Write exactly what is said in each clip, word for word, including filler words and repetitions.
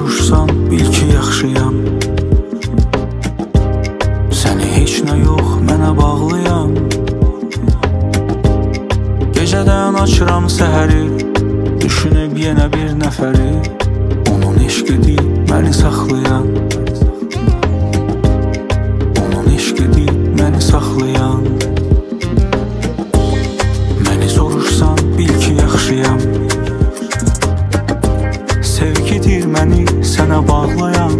soruşsan bil ki yaxşıyam. Səni heç nə yox, mənə bağlıyam. Gecədən açıram səhəri, düşünüb yenə bir nəfəri. Onun eşqidi məni saxlayan, onun eşqidi məni saxlayan. Məni soruşsan bil ki yaxşıyam. Sevgidir məni sənə bağlayan.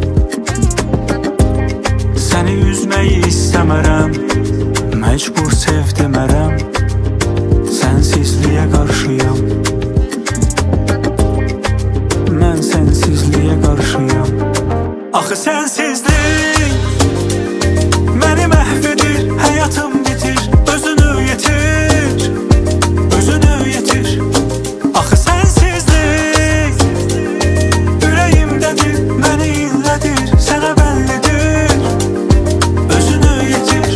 Səni üzməyi istəmərəm, məcbur sev demərəm. Sənsizliyə qarşıyam, mən sənsizliyə qarşıyam. Axı sənsizlik məni məhv edir, həyatım bitir, özünü yetir, özünü yetir. Axı sənsizlik ürəyimdədir, məni illədir, sənə bəllidir, özünü yetir.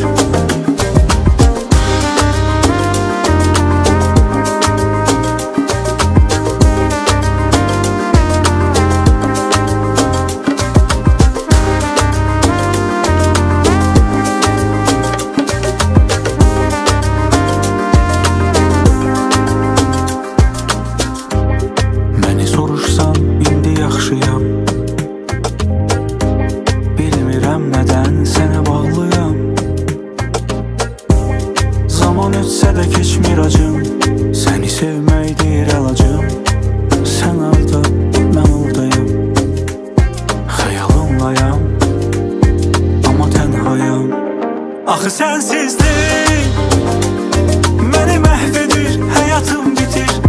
Bilmirəm nədən sənə bağlıyam. Zaman ötsə də keçmir acım, səni sevməkdir əlacım. Sən orada, mən oradayım, xəyalımlayam, amma tənhayam. Axı sənsizlik məni məhv edir, həyatım bitir,